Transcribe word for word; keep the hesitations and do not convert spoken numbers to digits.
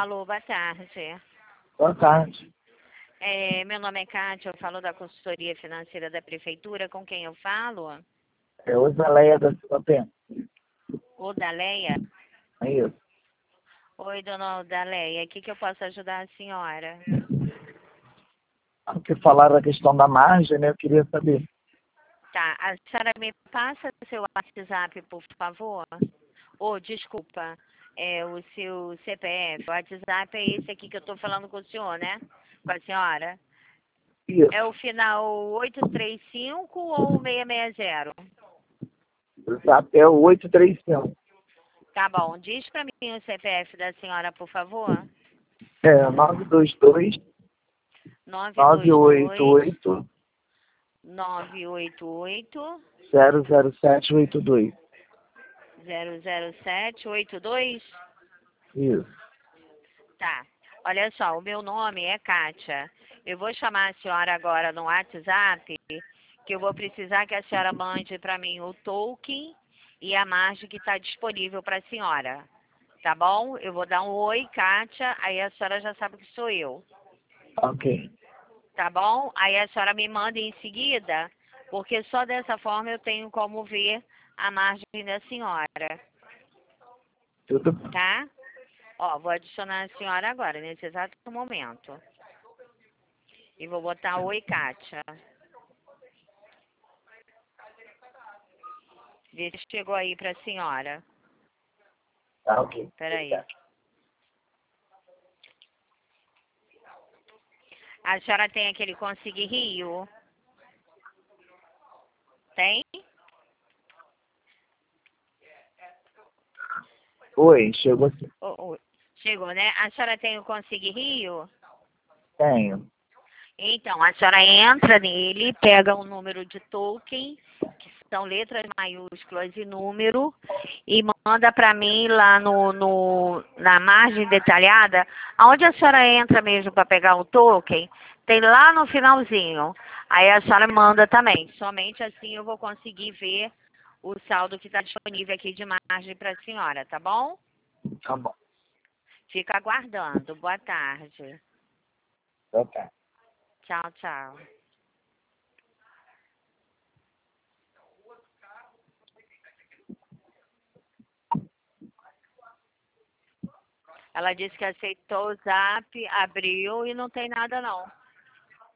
Alô, boa tarde. Boa tarde. É, meu nome é Kátia, eu falo da consultoria financeira da prefeitura. Com quem eu falo? É Osaleia da Silva Pena. Odaleia? É isso. Oi, dona Odaleia, o que, que eu posso ajudar a senhora? Porque falaram a questão da margem, né? Eu queria saber. Tá, a senhora me passa seu WhatsApp, por favor? Ô, desculpa, é o seu C P F, o WhatsApp é esse aqui que eu tô falando com o senhor, né? Com a senhora? Isso. É o final oito três cinco ou seis seis zero? O zap é o oito três cinco. Tá bom, diz pra mim o C P F da senhora, por favor. É nove dois dois, nove nove dois oito dois, oito, nove oito oito, zero zero sete oito dois. zero zero sete oito dois. Isso. Tá. Olha só, o meu nome é Kátia. Eu vou chamar a senhora agora no WhatsApp, que eu vou precisar que a senhora mande para mim o token e a margem que está disponível para a senhora. Tá bom? Eu vou dar um oi, Kátia, aí a senhora já sabe que sou eu. Ok. Tá bom? Aí a senhora me manda em seguida, porque só dessa forma eu tenho como ver a margem da senhora. Tudo bem. Tá? Ó, vou adicionar a senhora agora, nesse exato momento. E vou botar oi, Kátia. Vê se chegou aí pra senhora. Tá, ok. Peraí. A senhora tem aquele Consegui Rio? Tem? Oi, chegou sim. Oh, oh. Chegou, né? A senhora tem o Consegui Rio? Tenho. Então, a senhora entra nele, pega o número de token, que são letras maiúsculas e número, e manda para mim lá no, no, na margem detalhada, aonde a senhora entra mesmo para pegar o token, tem lá no finalzinho. Aí a senhora manda também. Somente assim eu vou conseguir ver o saldo que está disponível aqui de margem para a senhora, tá bom? Tá bom. Fica aguardando. Boa tarde. Boa tarde. Tchau, tchau. Ela disse que aceitou o zap, abriu e não tem nada não.